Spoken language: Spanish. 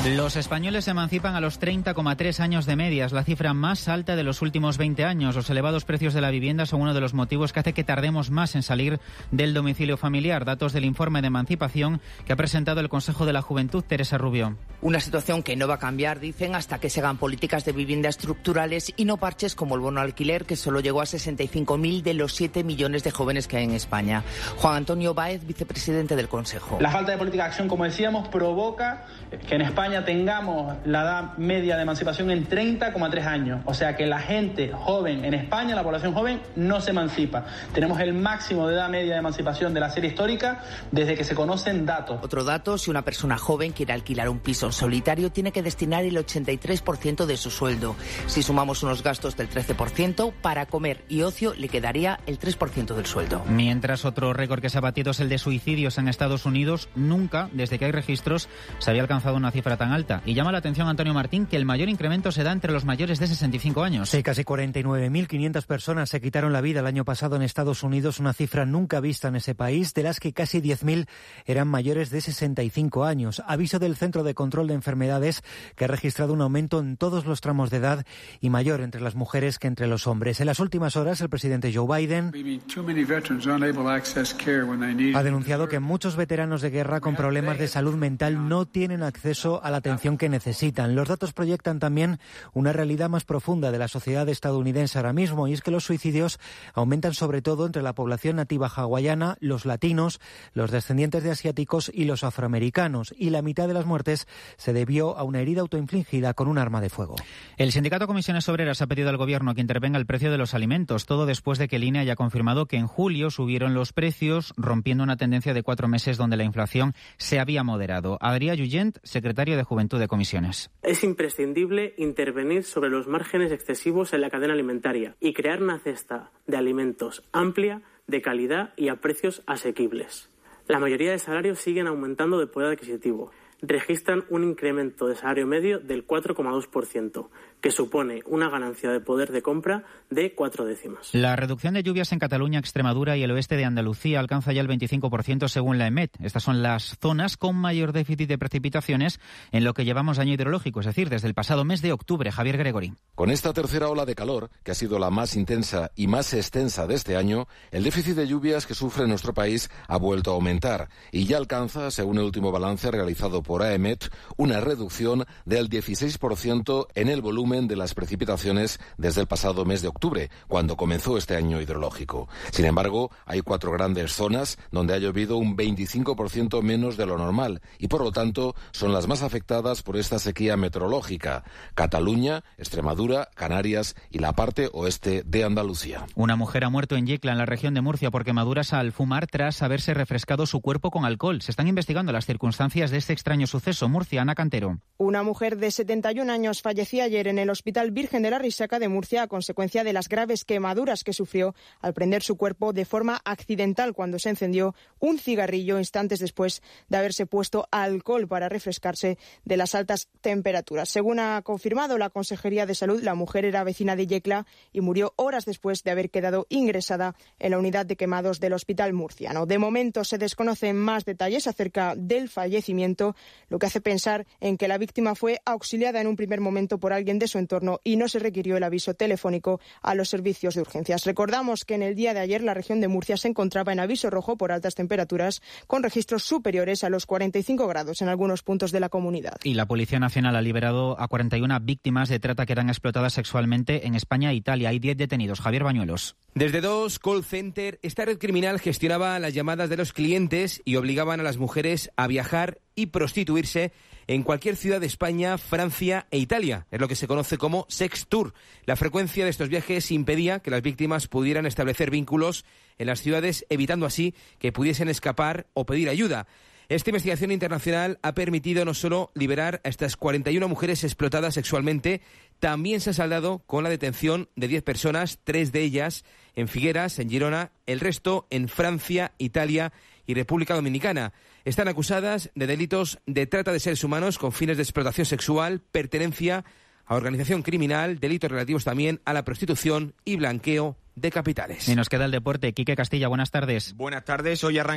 Los españoles se emancipan a los 30,3 años de media, es la cifra más alta de los últimos 20 años. Los elevados precios de la vivienda son uno de los motivos que hace que tardemos más en salir del domicilio familiar. Datos del informe de emancipación que ha presentado el Consejo de la Juventud, Teresa Rubio. Una situación que no va a cambiar, dicen, hasta que se hagan políticas de vivienda estructurales y no parches como el bono alquiler, que solo llegó a 65.000 de los 7 millones de jóvenes que hay en España. Juan Antonio Báez, vicepresidente del Consejo. La falta de política de acción, como decíamos, provoca que en España tengamos la edad media de emancipación en 30,3 años. O sea que la gente joven en España, la población joven, no se emancipa. Tenemos el máximo de edad media de emancipación de la serie histórica desde que se conocen datos. Otro dato, si una persona joven quiere alquilar un piso en solitario, tiene que destinar el 83% de su sueldo. Si sumamos unos gastos del 13%, para comer y ocio le quedaría el 3% del sueldo. Mientras, otro récord que se ha batido es el de suicidios en Estados Unidos. Nunca, desde que hay registros, se había alcanzado una cifra tan alta. Y llama la atención, Antonio Martín, que el mayor incremento se da entre los mayores de 65 años. Sí, casi 49.500 personas se quitaron la vida el año pasado en Estados Unidos, una cifra nunca vista en ese país, de las que casi 10.000 eran mayores de 65 años. Aviso del Centro de Control de Enfermedades, que ha registrado un aumento en todos los tramos de edad y mayor entre las mujeres que entre los hombres. En las últimas horas, el presidente Joe Biden ha denunciado que muchos veteranos de guerra con problemas de salud mental no tienen acceso a la atención que necesitan. Los datos proyectan también una realidad más profunda de la sociedad estadounidense ahora mismo, y es que los suicidios aumentan sobre todo entre la población nativa hawaiana, los latinos, los descendientes de asiáticos y los afroamericanos, y la mitad de las muertes se debió a una herida autoinfligida con un arma de fuego. El sindicato Comisiones Obreras ha pedido al Gobierno que intervenga el precio de los alimentos, todo después de que el INE haya confirmado que en julio subieron los precios, rompiendo una tendencia de 4 meses donde la inflación se había moderado. Adrià Llugent, secretario de Juventud de Comisiones. Es imprescindible intervenir sobre los márgenes excesivos en la cadena alimentaria y crear una cesta de alimentos amplia, de calidad y a precios asequibles. La mayoría de salarios siguen aumentando de poder adquisitivo. Registran un incremento de salario medio del 4,2%, que supone una ganancia de poder de compra de 4 décimas. La reducción de lluvias en Cataluña, Extremadura y el oeste de Andalucía alcanza ya el 25% según la EMET. Estas son las zonas con mayor déficit de precipitaciones en lo que llevamos año hidrológico, es decir, desde el pasado mes de octubre. Javier Gregory. Con esta tercera ola de calor, que ha sido la más intensa y más extensa de este año, el déficit de lluvias que sufre nuestro país ha vuelto a aumentar y ya alcanza, según el último balance realizado por AEMET, una reducción del 16% en el volumen de las precipitaciones desde el pasado mes de octubre, cuando comenzó este año hidrológico. Sin embargo, hay 4 grandes zonas donde ha llovido un 25% menos de lo normal y, por lo tanto, son las más afectadas por esta sequía meteorológica: Cataluña, Extremadura, Canarias y la parte oeste de Andalucía. Una mujer ha muerto en Yecla, en la región de Murcia, por quemaduras al fumar tras haberse refrescado su cuerpo con alcohol. Se están investigando las circunstancias de este extraño suceso. Murcia, Ana Cantero. Una mujer de 71 años fallecía ayer en el Hospital Virgen de la Risaca de Murcia a consecuencia de las graves quemaduras que sufrió al prender su cuerpo de forma accidental cuando se encendió un cigarrillo instantes después de haberse puesto alcohol para refrescarse de las altas temperaturas. Según ha confirmado la Consejería de Salud, la mujer era vecina de Yecla y murió horas después de haber quedado ingresada en la unidad de quemados del Hospital Murciano. De momento se desconocen más detalles acerca del fallecimiento, lo que hace pensar en que la víctima fue auxiliada en un primer momento por alguien de su entorno y no se requirió el aviso telefónico a los servicios de urgencias. Recordamos que en el día de ayer la región de Murcia se encontraba en aviso rojo por altas temperaturas, con registros superiores a los 45 grados en algunos puntos de la comunidad. Y la Policía Nacional ha liberado a 41 víctimas de trata que eran explotadas sexualmente en España e Italia. Hay 10 detenidos. Javier Bañuelos. Desde 2 call center, esta red criminal gestionaba las llamadas de los clientes y obligaban a las mujeres a viajar y prostituirse en cualquier ciudad de España, Francia e Italia. Es lo que se conoce como sex tour. La frecuencia de estos viajes impedía que las víctimas pudieran establecer vínculos en las ciudades, evitando así que pudiesen escapar o pedir ayuda. Esta investigación internacional ha permitido no solo liberar a estas 41 mujeres explotadas sexualmente, también se ha saldado con la detención de 10 personas, 3 de ellas en Figueras, en Girona, el resto en Francia, Italia y República Dominicana. Están acusadas de delitos de trata de seres humanos con fines de explotación sexual, pertenencia a organización criminal, delitos relativos también a la prostitución y blanqueo de capitales. Y nos queda el deporte. Quique Castilla, buenas tardes. Buenas tardes. Hoy arranca